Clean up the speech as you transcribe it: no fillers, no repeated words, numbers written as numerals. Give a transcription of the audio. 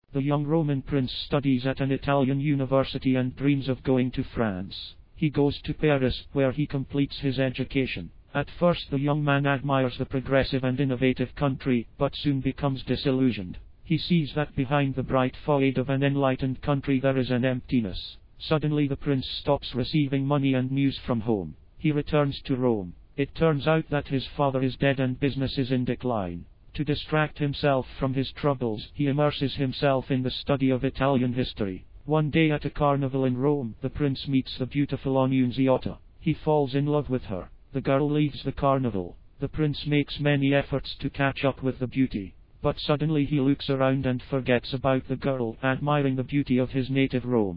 The young Roman prince studies at an Italian university and dreams of going to France. He goes to Paris, where he completes his education. At first the young man admires the progressive and innovative country, but soon becomes disillusioned. He sees that behind the bright facade of an enlightened country there is an emptiness. Suddenly the prince stops receiving money and news from home. He returns to Rome. It turns out that his father is dead and business is in decline. To distract himself from his troubles, he immerses himself in the study of Italian history. One day at a carnival in Rome, the prince meets the beautiful Annunziata. He falls in love with her. The girl leaves the carnival. The prince makes many efforts to catch up with the beauty. But suddenly he looks around and forgets about the girl, admiring the beauty of his native Rome.